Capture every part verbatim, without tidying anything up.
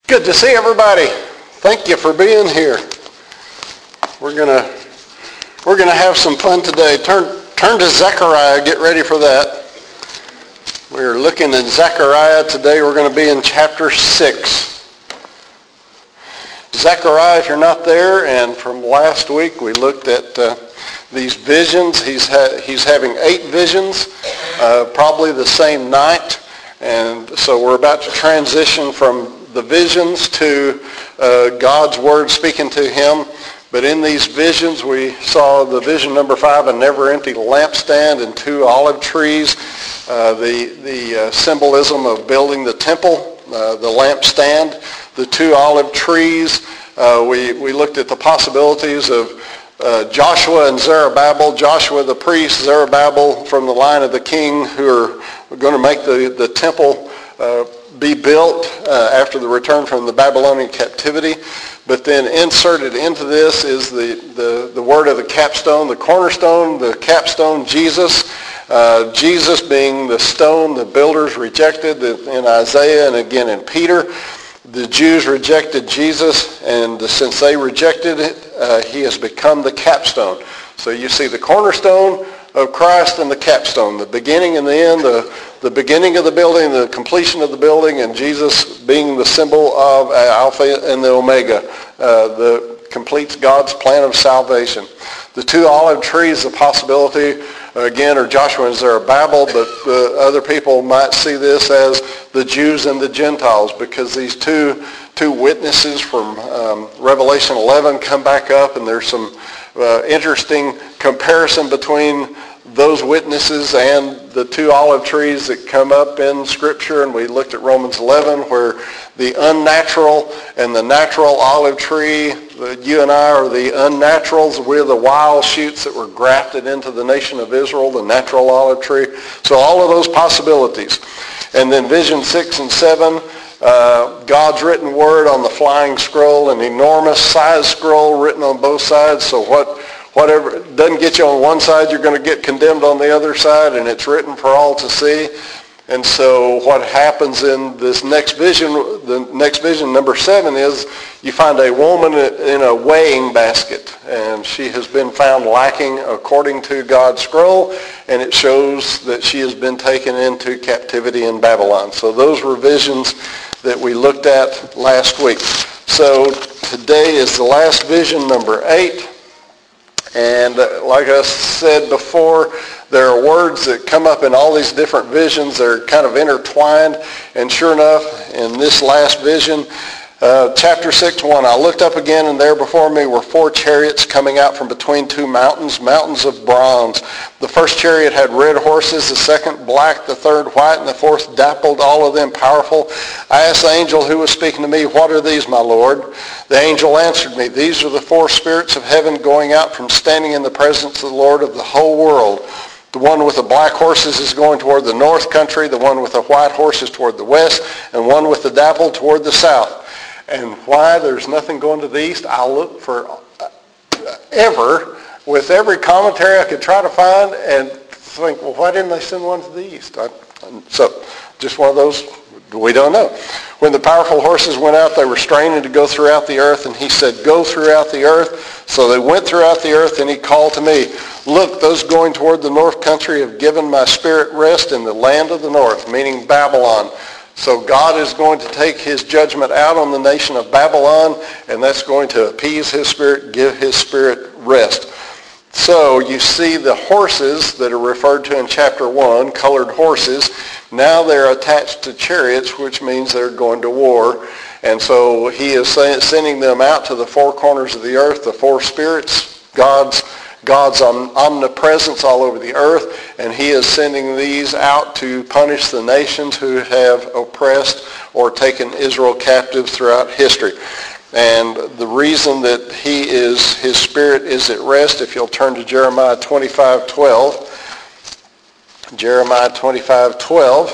Good to see everybody. Thank you for being here. We're gonna we're gonna have some fun today. Turn turn to Zechariah. Get ready for that. We're looking at Zechariah today. We're going to be in chapter six. Zechariah, if you're not there, and from last week we looked at uh, these visions. He's ha- he's having eight visions, uh, probably the same night, and so we're about to transition from the visions to uh, God's word speaking to him. But in these visions, we saw the vision number five, a never-empty lampstand and two olive trees, uh, the, the uh, symbolism of building the temple, uh, the lampstand, the two olive trees. Uh, we, we looked at the possibilities of uh, Joshua and Zerubbabel, Joshua the priest, Zerubbabel from the line of the king, who are going to make the, the temple uh, be built uh, after the return from the Babylonian captivity. But then inserted into this is the, the, the word of the capstone, the cornerstone, the capstone, Jesus. Uh, Jesus being the stone the builders rejected in Isaiah and again in Peter. The Jews rejected Jesus, and since they rejected it, uh, he has become the capstone. So you see the cornerstone of Christ and the capstone, the beginning and the end, the, the beginning of the building, the completion of the building, and Jesus being the symbol of Alpha and the Omega, uh, the completes God's plan of salvation. The two olive trees, the possibility, again, are Joshua and Zerubbabel, but uh, other people might see this as the Jews and the Gentiles, because these two two witnesses from um, Revelation eleven come back up, and there's some uh, interesting comparison between those witnesses and the two olive trees that come up in Scripture. And we looked at Romans eleven, where the unnatural and the natural olive tree, you and I are the unnaturals. We're the wild shoots that were grafted into the nation of Israel, the natural olive tree. So all of those possibilities. And then vision six and seven, uh, God's written word on the flying scroll, an enormous size scroll written on both sides. So what whatever doesn't get you on one side, you're going to get condemned on the other side, and it's written for all to see. And so what happens in this next vision, the next vision, number seven, is you find a woman in a weighing basket, and she has been found lacking according to God's scroll, and it shows that she has been taken into captivity in Babylon. So those were visions that we looked at last week. So today is the last vision, number eight. And like I said before, there are words that come up in all these different visions. They're kind of intertwined. And sure enough, in this last vision, uh, chapter six, one, I looked up again, and there before me were four chariots coming out from between two mountains, mountains of bronze. The first chariot had red horses, the second black, the third white, and the fourth dappled, all of them powerful. I asked the angel who was speaking to me, "What are these, my Lord?" The angel answered me, "These are the four spirits of heaven going out from standing in the presence of the Lord of the whole world. The one with the black horses is going toward the north country, the one with the white horses toward the west, and one with the dapple toward the south." And why there's nothing going to the east, I looked for ever, with every commentary I could try to find, and think, well, why didn't they send one to the east? I, so just one of those, we don't know. When the powerful horses went out, they were straining to go throughout the earth, and he said, "Go throughout the earth." So they went throughout the earth, and he called to me, "Look, those going toward the north country have given my spirit rest in the land of the north," meaning Babylon. So God is going to take his judgment out on the nation of Babylon, and that's going to appease his spirit, give his spirit rest. So you see the horses that are referred to in chapter one, colored horses. Now they're attached to chariots, which means they're going to war. And so he is sending them out to the four corners of the earth, the four spirits, God's God's omnipresence all over the earth, and he is sending these out to punish the nations who have oppressed or taken Israel captive throughout history. And the reason that he is, his spirit is at rest, if you'll turn to Jeremiah twenty-five twelve. Jeremiah twenty-five twelve.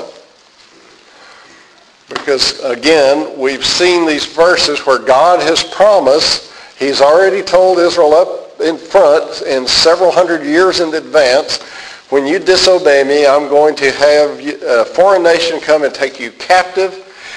Because again, we've seen these verses where God has promised, he's already told Israel up in front in several hundred years in advance, when you disobey me, I'm going to have a foreign nation come and take you captive.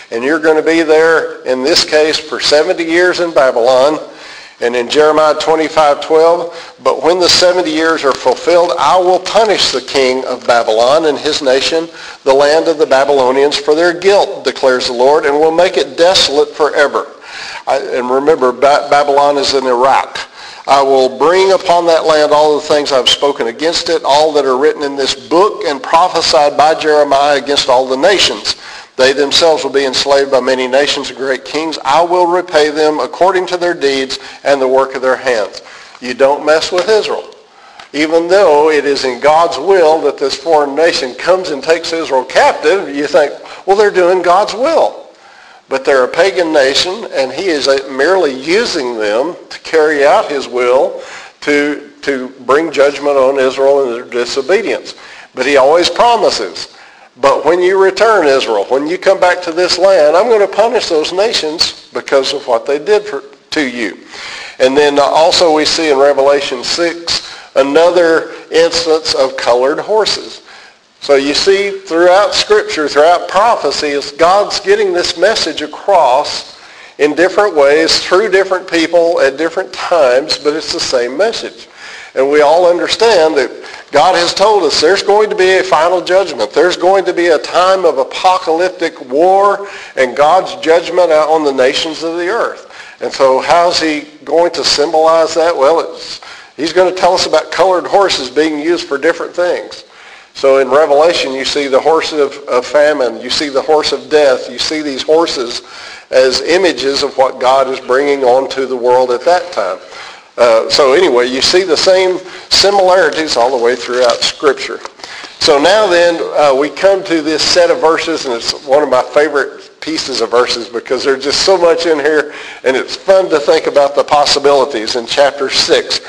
And you're going to be there, in this case, for seventy years in Babylon. And in Jeremiah twenty-five twelve, but when the seventy years are fulfilled, I will punish the king of Babylon and his nation, the land of the Babylonians, for their guilt, declares the Lord, and will make it desolate forever. I, and remember, ba- Babylon is in Iraq. I will bring upon that land all the things I've spoken against it, all that are written in this book and prophesied by Jeremiah against all the nations. They themselves will be enslaved by many nations and great kings. I will repay them according to their deeds and the work of their hands. You don't mess with Israel. Even though it is in God's will that this foreign nation comes and takes Israel captive, you think, well, they're doing God's will. But they're a pagan nation, and he is merely using them to carry out his will to, to bring judgment on Israel and their disobedience. But he always promises, but when you return, Israel, when you come back to this land, I'm going to punish those nations because of what they did for, to you. And then also we see in Revelation six another instance of colored horses. So you see throughout Scripture, throughout prophecy, is God's getting this message across in different ways, through different people at different times, but it's the same message. And we all understand that God has told us there's going to be a final judgment. There's going to be a time of apocalyptic war and God's judgment out on the nations of the earth. And so how's he going to symbolize that? Well, it's, he's going to tell us about colored horses being used for different things. So in Revelation, you see the horse of, of famine. You see the horse of death. You see these horses as images of what God is bringing onto the world at that time. Uh, so anyway, you see the same similarities all the way throughout Scripture. So now then, uh, we come to this set of verses, and it's one of my favorite pieces of verses because there's just so much in here, and it's fun to think about the possibilities in chapter six.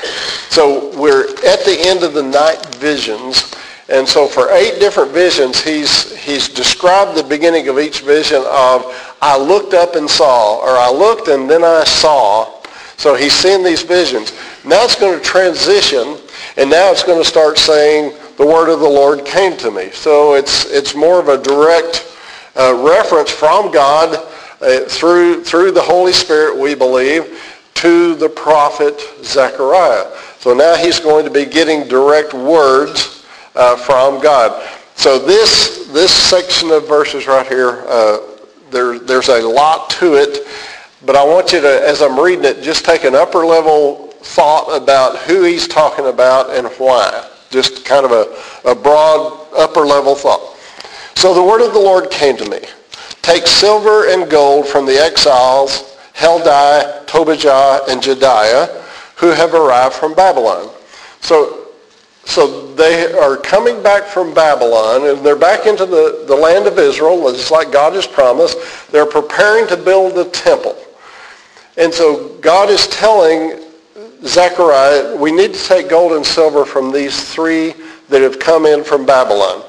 So we're at the end of the night visions, and so for eight different visions, he's he's described the beginning of each vision of, I looked up and saw, or I looked and then I saw. So he's seeing these visions. Now it's going to transition, and now it's going to start saying, the word of the Lord came to me. So it's it's more of a direct uh, reference from God uh, through through the Holy Spirit, we believe, to the prophet Zechariah. So now he's going to be getting direct words uh, from God. So this this section of verses right here, uh, there, there's a lot to it. But I want you to, as I'm reading it, just take an upper level thought about who he's talking about and why. Just kind of a, a broad upper level thought. So the word of the Lord came to me. Take silver and gold from the exiles, Heldai, Tobijah, and Jediah, who have arrived from Babylon. So, so they are coming back from Babylon, and they're back into the, the land of Israel, just like God has promised. They're preparing to build the temple. And so God is telling Zechariah, we need to take gold and silver from these three that have come in from Babylon.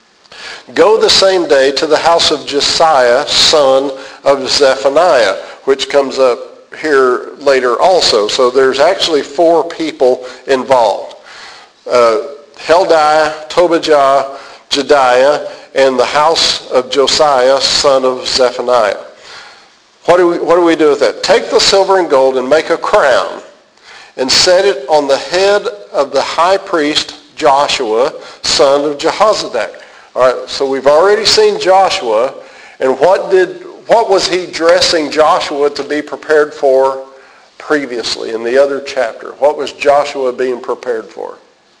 Go the same day to the house of Josiah, son of Zephaniah, which comes up here later also. So there's actually four people involved. Uh, Heldai, Tobijah, Jediah, and the house of Josiah, son of Zephaniah. What do we, what do we do with that? Take the silver and gold and make a crown and set it on the head of the high priest Joshua, son of Jehozadak. All right, so we've already seen Joshua, and what did what was he dressing Joshua to be prepared for previously in the other chapter? What was Joshua being prepared for?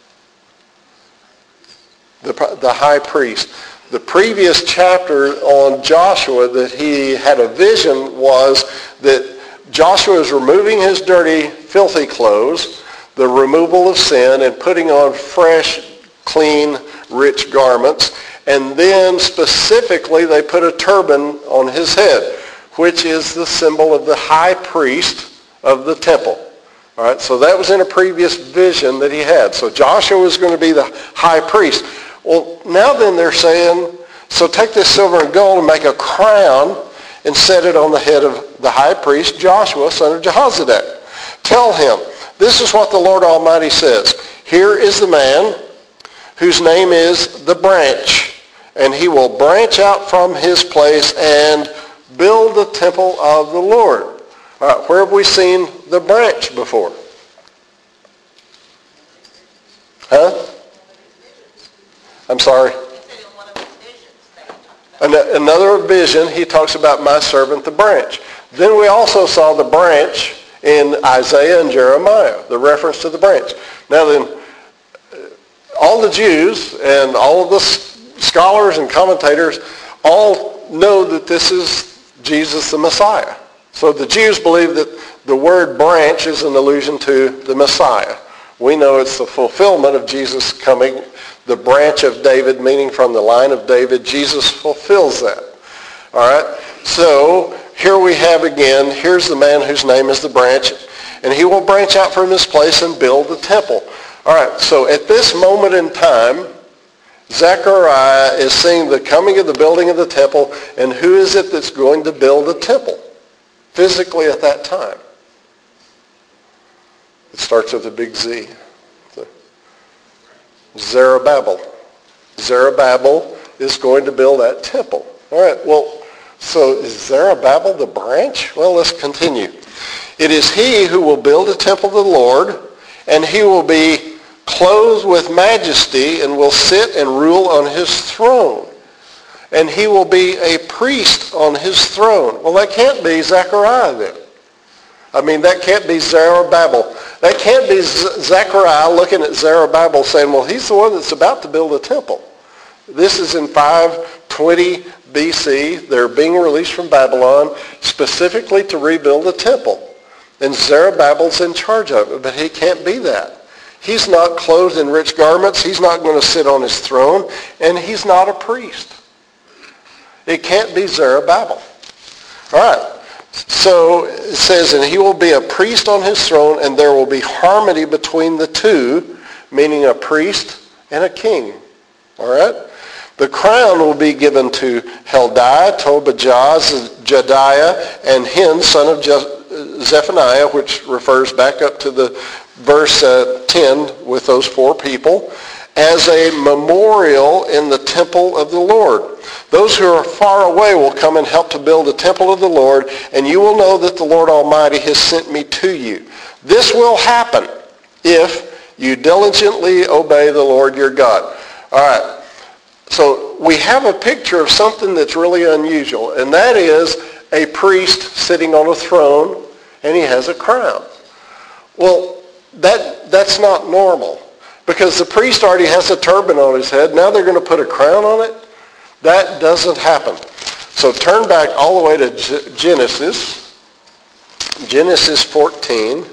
The, the high priest. The previous chapter on Joshua that he had a vision was that Joshua is removing his dirty, filthy clothes, the removal of sin, and putting on fresh, clean, rich garments. And then specifically they put a turban on his head, which is the symbol of the high priest of the temple. All right, so that was in a previous vision that he had. So Joshua was going to be the high priest. Well, now then they're saying, so take this silver and gold and make a crown and set it on the head of the high priest Joshua, son of Jehozadak. Tell him, this is what the Lord Almighty says. Here is the man whose name is the branch, and he will branch out from his place and build the temple of the Lord. All right, where have we seen the branch before? Huh? I'm sorry. Another vision, he talks about my servant the branch. Then we also saw the branch in Isaiah and Jeremiah, the reference to the branch. Now then, all the Jews and all of the scholars and commentators all know that this is Jesus the Messiah. So the Jews believe that the word branch is an allusion to the Messiah. We know it's the fulfillment of Jesus coming, the branch of David, meaning from the line of David. Jesus fulfills that. All right? So here we have again, here's the man whose name is the branch, and he will branch out from his place and build the temple. All right, so at this moment in time, Zechariah is seeing the coming of the building of the temple, and who is it that's going to build the temple physically at that time? It starts with a big Z. Zerubbabel. Zerubbabel is going to build that temple. All right, well, so is Zerubbabel the branch? Well, let's continue. It is he who will build a temple of the Lord, and he will be clothed with majesty and will sit and rule on his throne. And he will be a priest on his throne. Well, that can't be Zechariah then. I mean, that can't be Zerubbabel. That can't be Zechariah looking at Zerubbabel saying, well, he's the one that's about to build a temple. This is in five twenty B C. They're being released from Babylon specifically to rebuild a temple. And Zerubbabel's in charge of it, but he can't be that. He's not clothed in rich garments. He's not going to sit on his throne, and he's not a priest. It can't be Zerubbabel. All right. So it says, and he will be a priest on his throne, and there will be harmony between the two, meaning a priest and a king. All right? The crown will be given to Heldiah, Tobijah, Jediah, and Hin, son of Je- Zephaniah, which refers back up to the verse uh, ten with those four people, as a memorial in the temple of the Lord. Those who are far away will come and help to build the temple of the Lord, and you will know that the Lord Almighty has sent me to you. This will happen if you diligently obey the Lord your God. All right. So we have a picture of something that's really unusual, and that is a priest sitting on a throne, and he has a crown. Well, that that's not normal, because the priest already has a turban on his head. Now they're going to put a crown on it? That doesn't happen. So turn back all the way to G- Genesis. Genesis fourteen.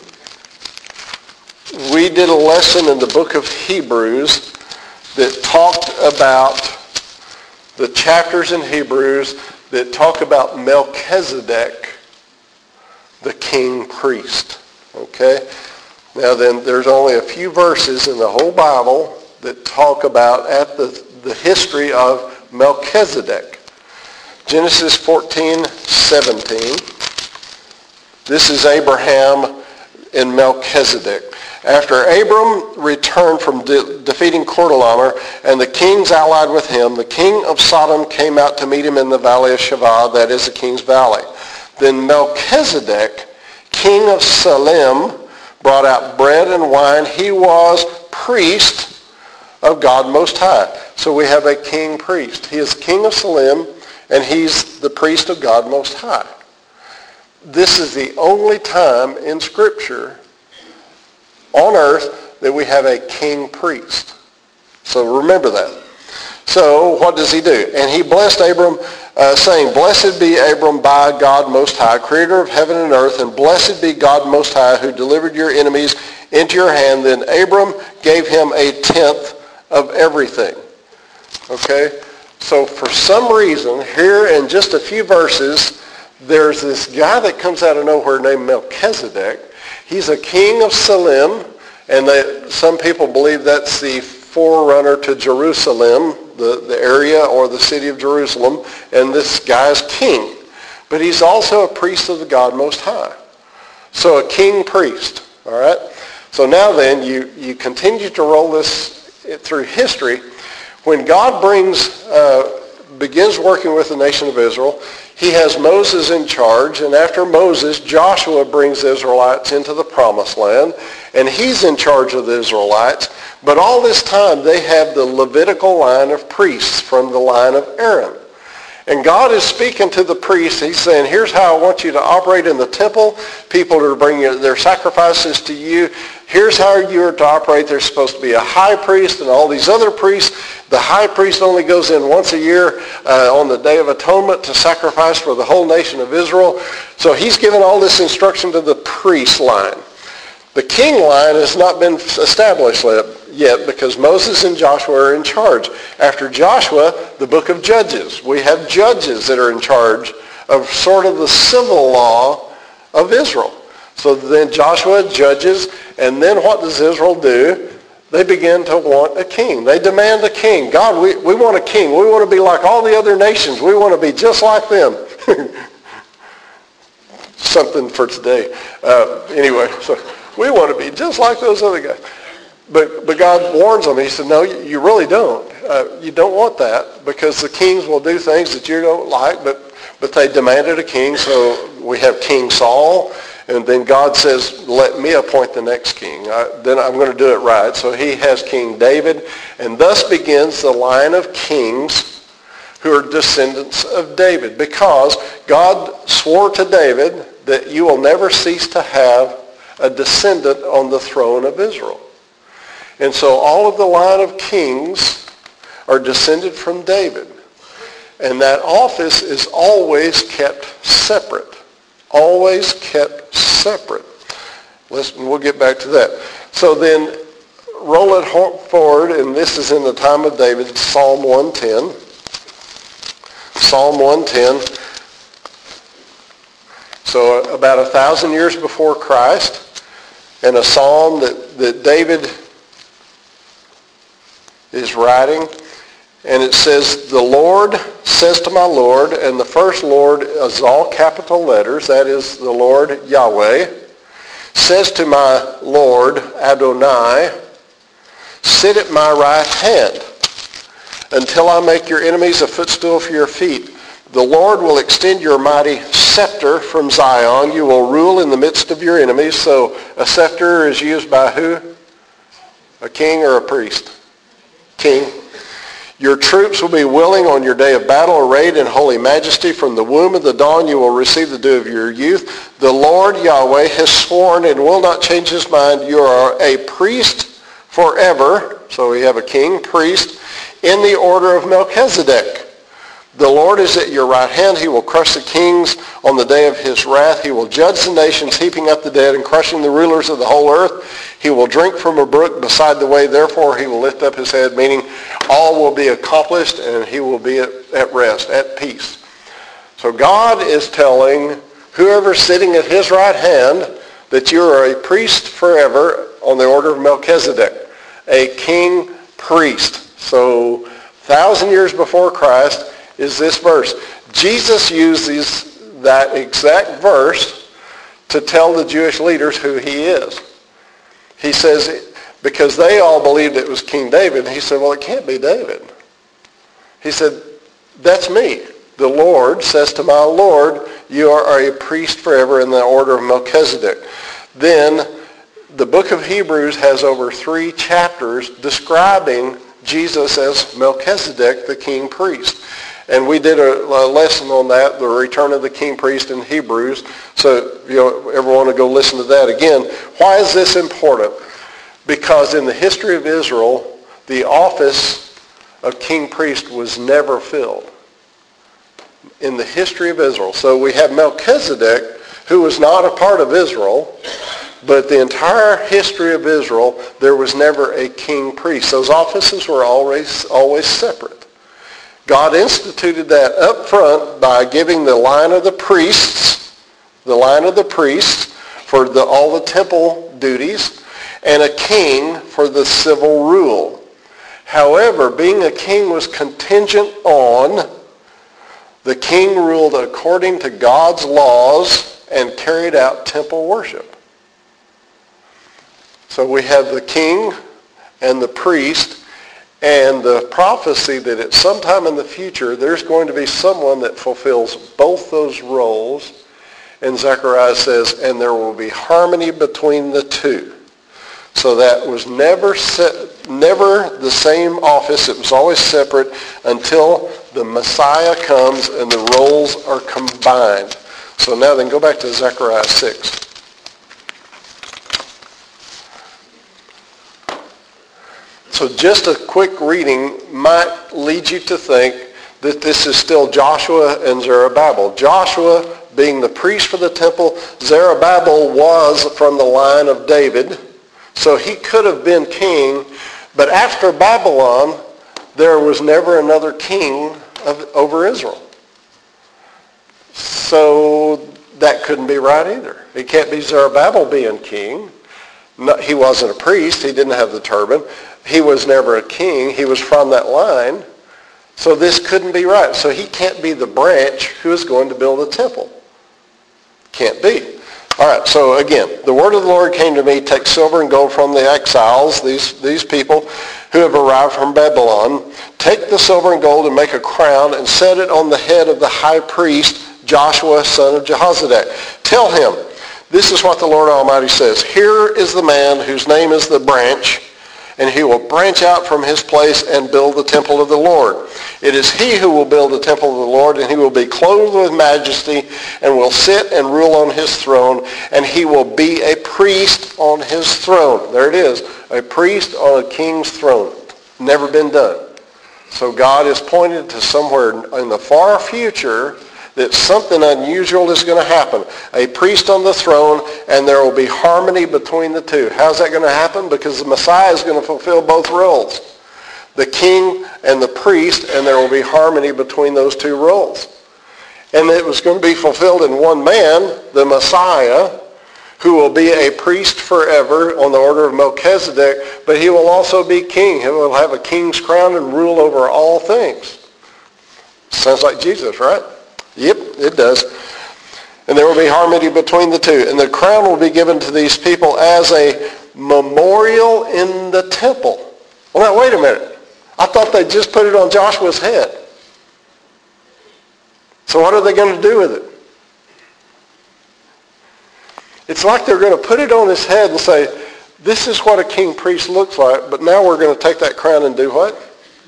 We did a lesson in the book of Hebrews that talked about the chapters in Hebrews that talk about Melchizedek, the king priest. Okay? Now then, there's only a few verses in the whole Bible that talk about at the, the history of Melchizedek. Genesis fourteen seventeen. This is Abraham and Melchizedek. After Abram returned from de- defeating Chedorlaomer and the kings allied with him, the king of Sodom came out to meet him in the valley of Shavah, that is the king's valley. Then Melchizedek, king of Salem, brought out bread and wine. He was priest of God Most High. So we have a king priest. He is king of Salem, and he's the priest of God Most High. This is the only time in Scripture on earth that we have a king priest. So remember that. So what does he do? And he blessed Abram, uh, saying, Blessed be Abram by God Most High, creator of heaven and earth, and blessed be God Most High, who delivered your enemies into your hand. Then Abram gave him a tenth of everything. Okay? So for some reason, here in just a few verses, there's this guy that comes out of nowhere named Melchizedek. He's a king of Salem, and they, some people believe that's the forerunner to Jerusalem, the, the area or the city of Jerusalem, and this guy's king. But he's also a priest of the God Most High. So a king priest, all right? So now then, you, you continue to roll this through history. When God brings, uh, begins working with the nation of Israel, he has Moses in charge, and after Moses, Joshua brings the Israelites into the promised land, and he's in charge of the Israelites. But all this time, they have the Levitical line of priests from the line of Aaron. And God is speaking to the priests. He's saying, here's how I want you to operate in the temple. People are bringing their sacrifices to you. Here's how you're to operate. There's supposed to be a high priest and all these other priests. The high priest only goes in once a year uh, on the Day of Atonement to sacrifice for the whole nation of Israel. So he's given all this instruction to the priest line. The king line has not been established yet because Moses and Joshua are in charge. After Joshua, the book of Judges. We have judges that are in charge of sort of the civil law of Israel. So then Joshua judges, and then what does Israel do? They begin to want a king. They demand a king. God, we, we want a king. We want to be like all the other nations. We want to be just like them. Something for today. Uh, anyway, so we want to be just like those other guys. But but God warns them. He said, no, you, you really don't. Uh, you don't want that because the kings will do things that you don't like, but, but they demanded a king. So we have King Saul. And then God says, let me appoint the next king. I, then I'm going to do it right. So he has King David. And thus begins the line of kings who are descendants of David. Because God swore to David that you will never cease to have a descendant on the throne of Israel. And so all of the line of kings are descended from David. And that office is always kept separate. Always kept separate. Listen, we'll get back to that. So then, roll it forward, and this is in the time of David, Psalm one ten. Psalm one ten. So about a thousand years before Christ, and a psalm that, that David is writing. And it says, the Lord says to my Lord, and the first Lord is all capital letters, that is the Lord Yahweh, says to my Lord Adonai, sit at my right hand until I make your enemies a footstool for your feet. The Lord will extend your mighty scepter from Zion. You will rule in the midst of your enemies. So a scepter is used by who? A king or a priest? King. Your troops will be willing on your day of battle, arrayed in holy majesty. From the womb of the dawn you will receive the dew of your youth. The Lord Yahweh has sworn and will not change his mind. You are a priest forever. So we have a king, priest, in the order of Melchizedek. The Lord is at your right hand. He will crush the kings on the day of his wrath. He will judge the nations, heaping up the dead and crushing the rulers of the whole earth. He will drink from a brook beside the way. Therefore, he will lift up his head, meaning all will be accomplished and he will be at, at rest, at peace. So God is telling whoever's sitting at his right hand that you are a priest forever on the order of Melchizedek, a king priest. So a thousand years before Christ is this verse. Jesus uses that exact verse to tell the Jewish leaders who he is. He says, because they all believed it was King David, he said, well, it can't be David. He said, that's me. The Lord says to my Lord, you are a priest forever in the order of Melchizedek. Then the book of Hebrews has over three chapters describing Jesus as Melchizedek, the king priest. And we did a, a lesson on that, the return of the king priest in Hebrews. So if you ever want to go listen to that again. Why is this important? Because in the history of Israel, the office of king priest was never filled. In the history of Israel. So we have Melchizedek, who was not a part of Israel, but the entire history of Israel, there was never a king priest. Those offices were always, always separate. God instituted that up front by giving the line of the priests, the line of the priests for the, all the temple duties, and a king for the civil rule. However, being a king was contingent on the king ruled according to God's laws and carried out temple worship. So we have the king and the priest, And the prophecy that at some time in the future, there's going to be someone that fulfills both those roles. And Zechariah says, and there will be harmony between the two. So that was never set, never the same office. It was always separate until the Messiah comes and the roles are combined. So now then go back to Zechariah six. So just a quick reading might lead you to think that this is still Joshua and Zerubbabel. Joshua being the priest for the temple, Zerubbabel was from the line of David, so he could have been king, but after Babylon, there was never another king of, over Israel. So that couldn't be right either. It can't be Zerubbabel being king. No, he wasn't a priest. He didn't have the turban. He was never a king. He was from that line. So this couldn't be right. So he can't be the branch who is going to build a temple. Can't be. All right, so again, the word of the Lord came to me, take silver and gold from the exiles, these, these people who have arrived from Babylon. Take the silver and gold and make a crown and set it on the head of the high priest, Joshua, son of Jehozadak. Tell him, this is what the Lord Almighty says. Here is the man whose name is the branch, and he will branch out from his place and build the temple of the Lord. It is he who will build the temple of the Lord, and he will be clothed with majesty and will sit and rule on his throne, and he will be a priest on his throne. There it is, a priest on a king's throne. Never been done. So God is pointed to somewhere in the far future that something unusual is going to happen. A priest on the throne, and there will be harmony between the two. How's that going to happen? Because the Messiah is going to fulfill both roles. The king and the priest, and there will be harmony between those two roles. And it was going to be fulfilled in one man, the Messiah, who will be a priest forever on the order of Melchizedek, but he will also be king. He will have a king's crown and rule over all things. Sounds like Jesus, right? Yep, it does. And there will be harmony between the two. And the crown will be given to these people as a memorial in the temple. Well, now, wait a minute. I thought they just put it on Joshua's head. So what are they going to do with it? It's like they're going to put it on his head and say, this is what a king priest looks like, but now we're going to take that crown and do what?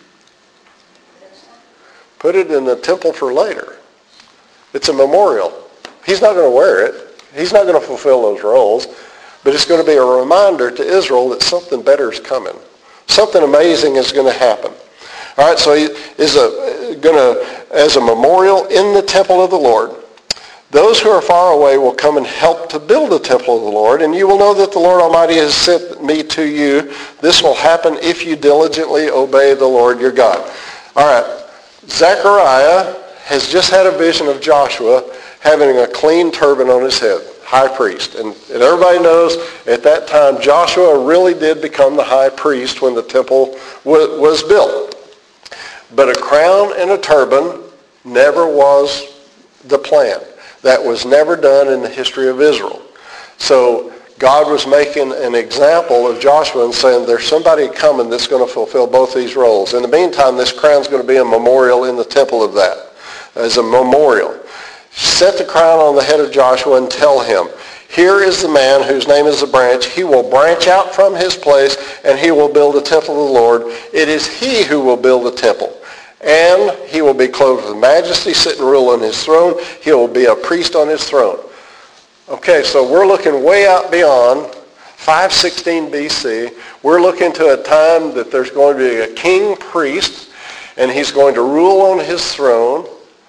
Put it in the temple for later. It's a memorial. He's not going to wear it. He's not going to fulfill those roles. But it's going to be a reminder to Israel that something better is coming. Something amazing is going to happen. All right, so he is a, going to, as a memorial in the temple of the Lord, those who are far away will come and help to build the temple of the Lord, and you will know that the Lord Almighty has sent me to you. This will happen if you diligently obey the Lord your God. All right, Zechariah has just had a vision of Joshua having a clean turban on his head, high priest. And, and everybody knows at that time Joshua really did become the high priest when the temple w- was built. But a crown and a turban never was the plan. That was never done in the history of Israel. So God was making an example of Joshua and saying there's somebody coming that's going to fulfill both these roles. In the meantime, this crown's going to be a memorial in the temple of that. As a memorial. Set the crown on the head of Joshua and tell him, here is the man whose name is the branch. He will branch out from his place and he will build a temple of the Lord. It is he who will build the temple. And he will be clothed with majesty, sit and rule on his throne. He will be a priest on his throne. Okay, so we're looking way out beyond five sixteen B C. We're looking to a time that there's going to be a king priest and he's going to rule on his throne.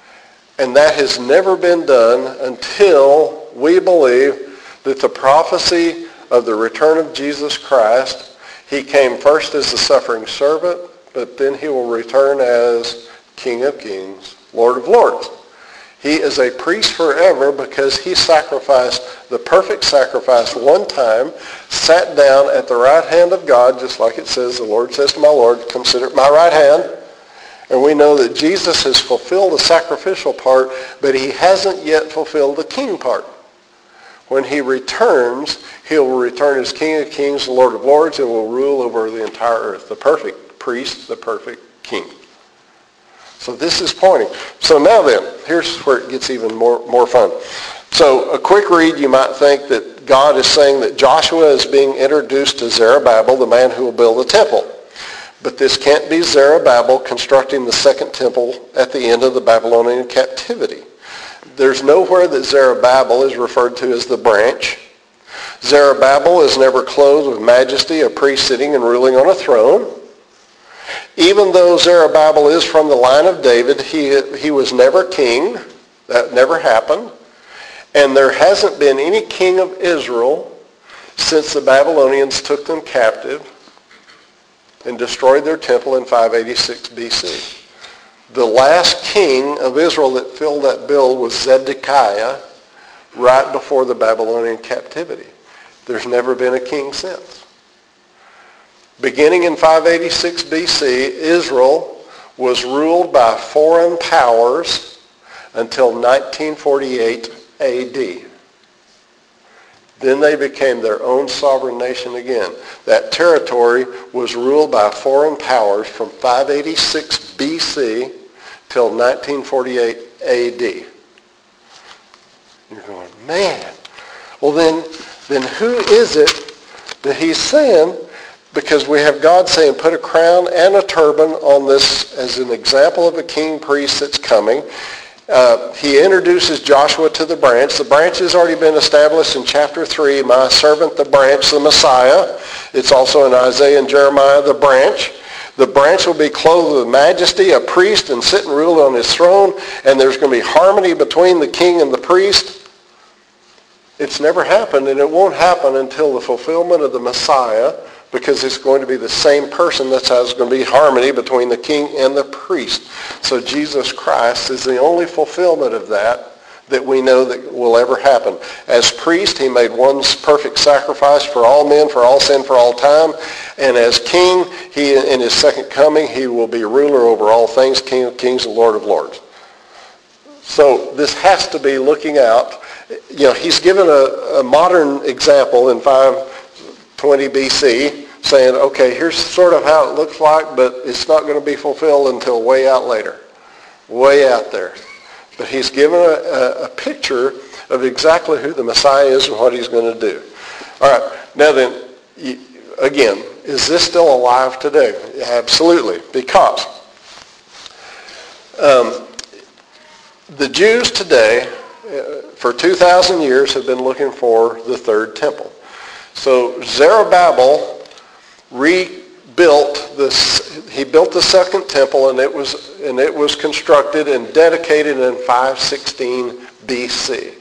And that has never been done until we believe that the prophecy of the return of Jesus Christ, he came first as the suffering servant, but then he will return as King of Kings, Lord of Lords. He is a priest forever because he sacrificed the perfect sacrifice one time, sat down at the right hand of God, just like it says, the Lord says to my Lord, come sit at my right hand. And we know that Jesus has fulfilled the sacrificial part, but he hasn't yet fulfilled the king part. When he returns, he will return as King of Kings, Lord of Lords, and will rule over the entire earth. The perfect priest, the perfect king. So this is pointing. So now then, here's where it gets even more, more fun. So a quick read, you might think that God is saying that Joshua is being introduced to Zerubbabel, the man who will build the temple. But this can't be Zerubbabel constructing the second temple at the end of the Babylonian captivity. There's nowhere that Zerubbabel is referred to as the branch. Zerubbabel is never clothed with majesty, a priest sitting and ruling on a throne. Even though Zerubbabel is from the line of David, he, he was never king. That never happened. And there hasn't been any king of Israel since the Babylonians took them captive and destroyed their temple in five eighty-six B C. The last king of Israel that filled that bill was Zedekiah right before the Babylonian captivity. There's never been a king since. Beginning in five eighty-six B C, Israel was ruled by foreign powers until nineteen forty-eight A D. Then they became their own sovereign nation again. That territory was ruled by foreign powers from five eighty-six B C till nineteen forty-eight A D. You're going, man. Well then, then who is it that he's saying? Because we have God saying, put a crown and a turban on this as an example of a king priest that's coming. Uh, he introduces Joshua to the branch. The branch has already been established in chapter three, my servant the branch, the Messiah. It's also in Isaiah and Jeremiah, the branch. The branch will be clothed with majesty, a priest, and sit and rule on his throne, and there's going to be harmony between the king and the priest. It's never happened, and it won't happen until the fulfillment of the Messiah, because it's going to be the same person. That's how it's going to be harmony between the king and the priest. So Jesus Christ is the only fulfillment of that that we know that will ever happen. As priest, he made one perfect sacrifice for all men, for all sin, for all time. And as king, he in his second coming, he will be ruler over all things, King of kings and Lord of lords. So this has to be looking out. You know, he's given a, a modern example in five twenty B C, saying, okay, here's sort of how it looks like, but it's not going to be fulfilled until way out later, way out there. But he's given a, a, a picture of exactly who the Messiah is and what he's going to do. All right, now then, you, again, is this still alive today? Absolutely, because um, the Jews today, uh, for two thousand years, have been looking for the third temple. So Zerubbabel rebuilt this. He built the second temple, and it was and it was constructed and dedicated in five sixteen B C.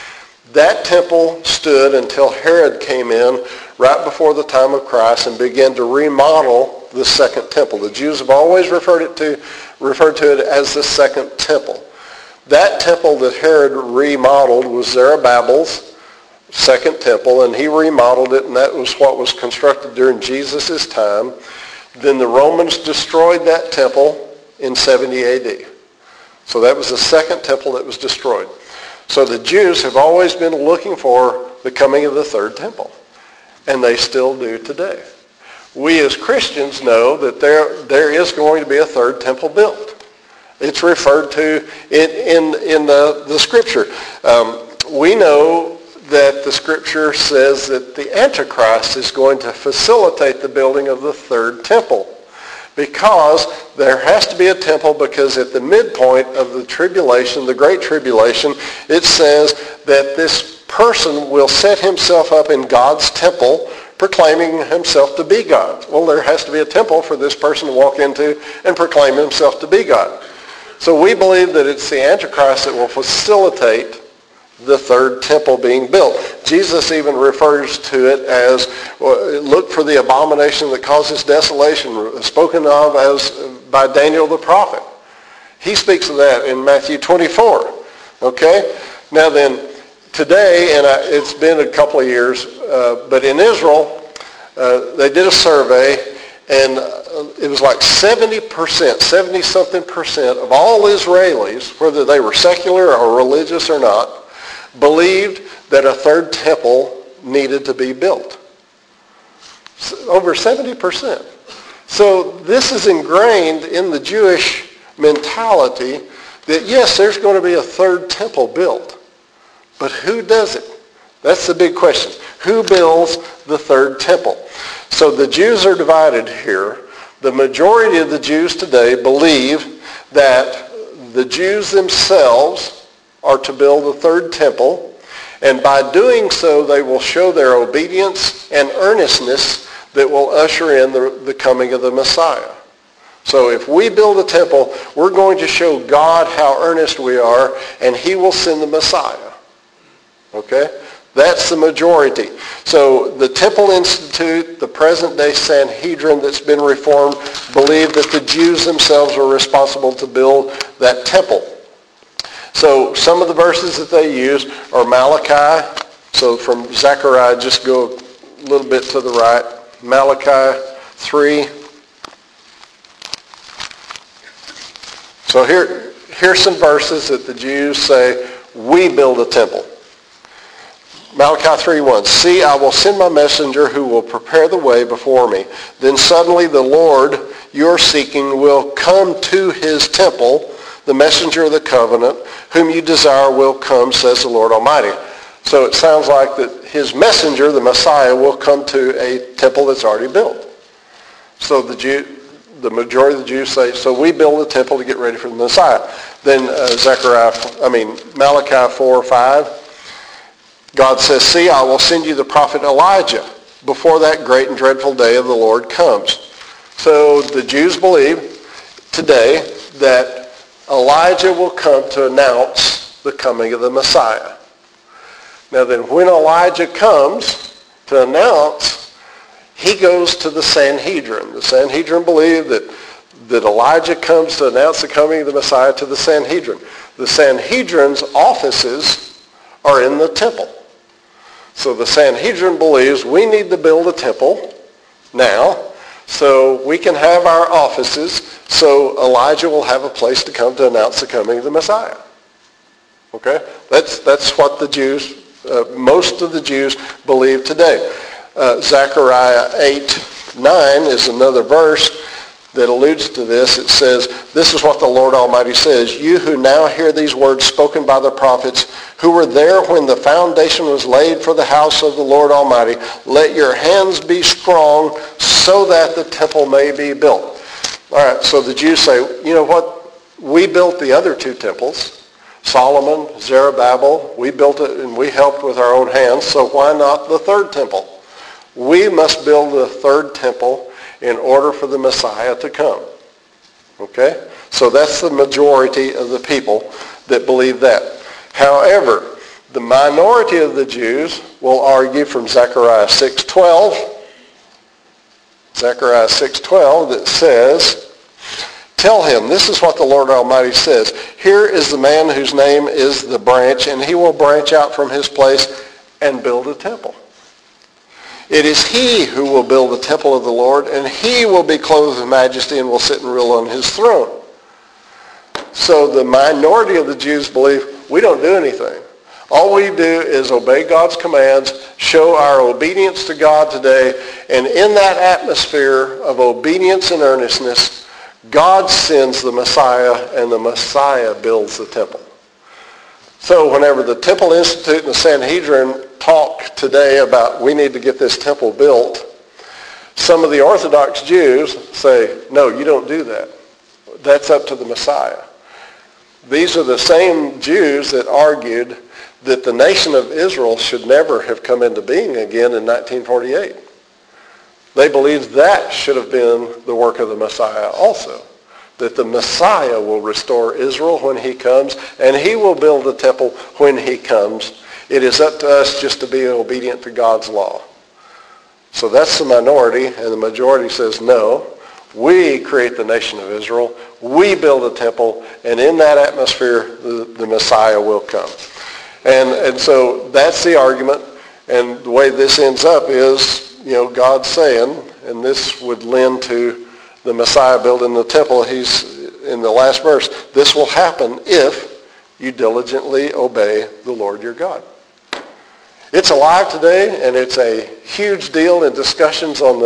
That temple stood until Herod came in right before the time of Christ and began to remodel the second temple. The Jews have always referred it to referred to it as the second temple. That temple that Herod remodeled was Zerubbabel's second temple, and he remodeled it, and that was what was constructed during Jesus' time. Then the Romans destroyed that temple in seventy A D. So that was the second temple that was destroyed. So the Jews have always been looking for the coming of the third temple, and they still do today. We as Christians know that there, there is going to be a third temple built. It's referred to in, in, in the, the Scripture. Um, we know that the Scripture says that the Antichrist is going to facilitate the building of the third temple, because there has to be a temple, because at the midpoint of the tribulation, the Great Tribulation, it says that this person will set himself up in God's temple, proclaiming himself to be God. Well, there has to be a temple for this person to walk into and proclaim himself to be God. So we believe that it's the Antichrist that will facilitate the third temple being built. Jesus even refers to it as, well, look for the abomination that causes desolation, spoken of as by Daniel the prophet. He speaks of that in Matthew twenty-four. Okay? Now then, today, and I, it's been a couple of years, uh, but in Israel, uh, they did a survey, and uh, it was like seventy percent, seventy-something percent of all Israelis, whether they were secular or religious or not, believed that a third temple needed to be built. Over seventy percent. So this is ingrained in the Jewish mentality that yes, there's going to be a third temple built. But who does it? That's the big question. Who builds the third temple? So the Jews are divided here. The majority of the Jews today believe that the Jews themselves are to build a third temple, and by doing so they will show their obedience and earnestness that will usher in the, the coming of the Messiah. So if we build a temple, we're going to show God how earnest we are, and he will send the Messiah. Okay? That's the majority. So the Temple Institute, the present-day Sanhedrin that's been reformed, believe that the Jews themselves are responsible to build that temple. So some of the verses that they use are Malachi. So from Zechariah, just go a little bit to the right. Malachi three. So here, here's some verses that the Jews say, we build a temple. Malachi three one, see, I will send my messenger who will prepare the way before me. Then suddenly the Lord you're seeking will come to his temple. The messenger of the covenant, whom you desire, will come, says the Lord Almighty. So it sounds like that his messenger, the Messiah, will come to a temple that's already built. So the Jew, the majority of the Jews say, so we build a temple to get ready for the Messiah. Then uh, Zechariah, I mean Malachi four five. God says, see, I will send you the prophet Elijah before that great and dreadful day of the Lord comes. So the Jews believe today that Elijah will come to announce the coming of the Messiah. Now then, when Elijah comes to announce, he goes to the Sanhedrin. The Sanhedrin believe that, that Elijah comes to announce the coming of the Messiah to the Sanhedrin. The Sanhedrin's offices are in the temple. So the Sanhedrin believes we need to build a temple now so we can have our offices so Elijah will have a place to come to announce the coming of the Messiah. Okay? That's, that's what the Jews, uh, most of the Jews believe today. Uh, Zechariah eight nine is another verse that alludes to this. It says, this is what the Lord Almighty says, you who now hear these words spoken by the prophets who were there when the foundation was laid for the house of the Lord Almighty, let your hands be strong so that the temple may be built. All right, so the Jews say, you know what? We built the other two temples. Solomon, Zerubbabel, we built it and we helped with our own hands, so why not the third temple? We must build the third temple in order for the Messiah to come. Okay? So that's the majority of the people that believe that. However, the minority of the Jews will argue from Zechariah six twelve, Zechariah six twelve that says, tell him, this is what the Lord Almighty says, here is the man whose name is the branch, and he will branch out from his place and build a temple. It is he who will build the temple of the Lord, and he will be clothed with majesty and will sit and rule on his throne. So the minority of the Jews believe we don't do anything. All we do is obey God's commands, show our obedience to God today, and in that atmosphere of obedience and earnestness, God sends the Messiah, and the Messiah builds the temple. So whenever the Temple Institute and the Sanhedrin talk today about we need to get this temple built, some of the Orthodox Jews say, no, you don't do that. That's up to the Messiah. These are the same Jews that argued that the nation of Israel should never have come into being again in nineteen forty-eight. They believed that should have been the work of the Messiah also. That the Messiah will restore Israel when he comes, and he will build a temple when he comes. It is up to us just to be obedient to God's law. So that's the minority, and the majority says, no, we create the nation of Israel, we build a temple, and in that atmosphere, the, the Messiah will come. And, and so that's the argument, and the way this ends up is, you know, God saying, and this would lend to the Messiah building the temple, he's in the last verse, this will happen if you diligently obey the Lord your God. It's alive today, and it's a huge deal in discussions on the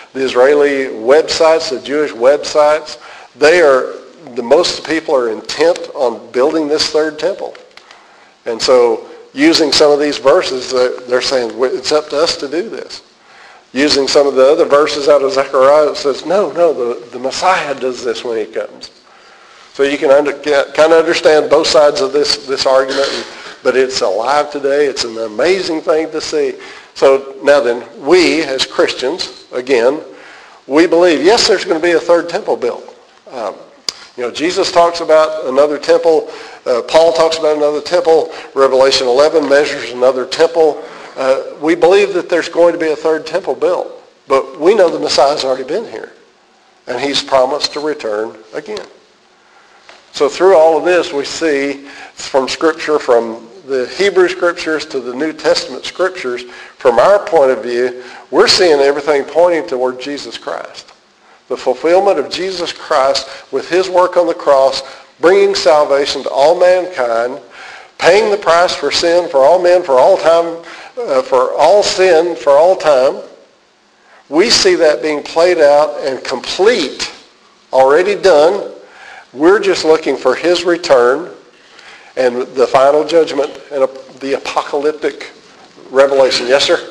the Israeli websites, the Jewish websites, they are, the most people are intent on building this third temple. And so using some of these verses, they're saying it's up to us to do this. Using some of the other verses out of Zechariah, it says, no, no, the, the Messiah does this when he comes. So you can under, kind of understand both sides of this, this argument, but it's alive today. It's an amazing thing to see. So now then, we as Christians, again, we believe, yes, there's going to be a third temple built. Um, you know, Jesus talks about another temple. Uh, Paul talks about another temple. Revelation eleven measures another temple. Uh, we believe that there's going to be a third temple built. But we know the Messiah's already been here. And he's promised to return again. So through all of this, we see from Scripture, from the Hebrew Scriptures to the New Testament Scriptures, from our point of view, we're seeing everything pointing toward Jesus Christ. The fulfillment of Jesus Christ with his work on the cross, bringing salvation to all mankind, paying the price for sin for all men, for all time, uh, for all sin, for all time. We see that being played out and complete, already done. We're just looking for his return and the final judgment and the apocalyptic revelation. Yes, sir?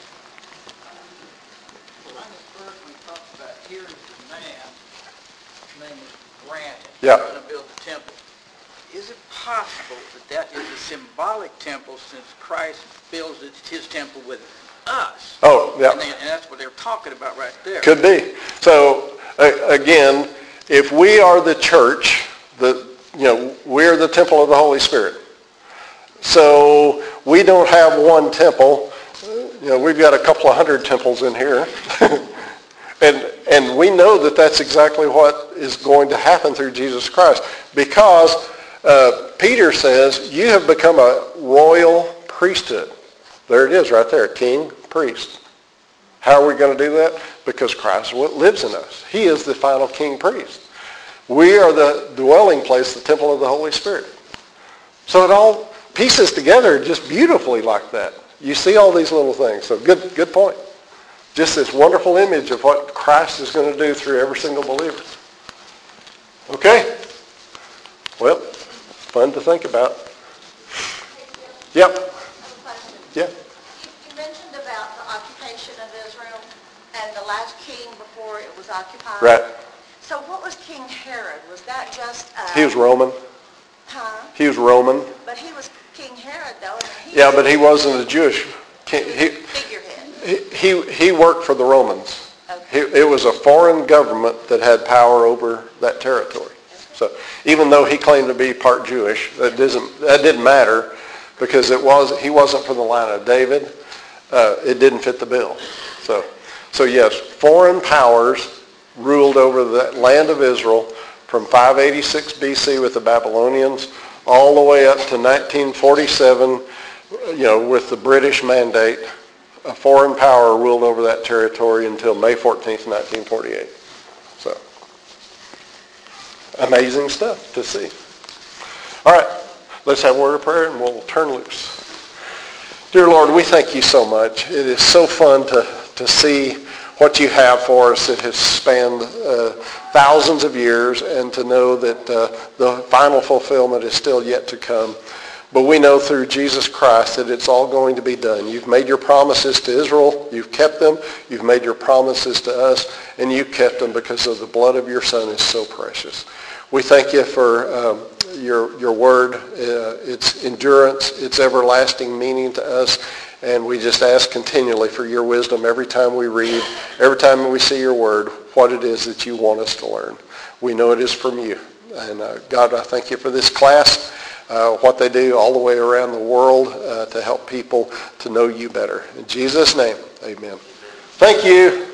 Yeah. Going to build the temple. Is it possible that that is a symbolic temple since Christ builds his temple with us? Oh, yeah. And, they, and that's what they're talking about right there. Could be. So, uh, again, if we are the church, the you know, we're the temple of the Holy Spirit. So we don't have one temple. You know, we've got a couple of hundred temples in here. And and we know that that's exactly what is going to happen through Jesus Christ. Because uh, Peter says, you have become a royal priesthood. There it is right there, king, priest. How are we going to do that? Because Christ lives in us. He is the final king priest. We are the dwelling place, the temple of the Holy Spirit. So it all pieces together just beautifully like that. You see all these little things. So good, good point. Just this wonderful image of what Christ is going to do through every single believer. Okay? Well, fun to think about. Yep. Yeah. You mentioned about the occupation of Israel and the last king before it was occupied. Right. So what was King Herod? Was that just... Uh, He was Roman. Huh? He was Roman. But he was King Herod, though. And he Yeah, but he wasn't a Jewish king. He, figurehead. He, he worked for the Romans. Okay. He, it was a foreign government that had power over that territory. So even though he claimed to be part Jewish, that doesn't that didn't matter because it was he wasn't from the line of David. Uh, it didn't fit the bill. So so yes, foreign powers ruled over the land of Israel from five eighty-six B C with the Babylonians all the way up to nineteen forty-seven, you know, with the British Mandate. A foreign power ruled over that territory until May fourteenth, nineteen forty-eight. So, amazing stuff to see. All right, let's have a word of prayer and we'll turn loose. Dear Lord, we thank you so much. It is so fun to, to see what you have for us. It has spanned uh, thousands of years, and to know that uh, the final fulfillment is still yet to come. But we know through Jesus Christ that it's all going to be done. You've made your promises to Israel. You've kept them. You've made your promises to us, and you kept them because of the blood of your Son is so precious. We thank you for um, your your word, uh, its endurance, its everlasting meaning to us. And we just ask continually for your wisdom every time we read, every time we see your word, what it is that you want us to learn. We know it is from you. And uh, God, I thank you for this class. Uh, what they do all the way around the world uh, to help people to know you better. In Jesus' name, amen. Thank you.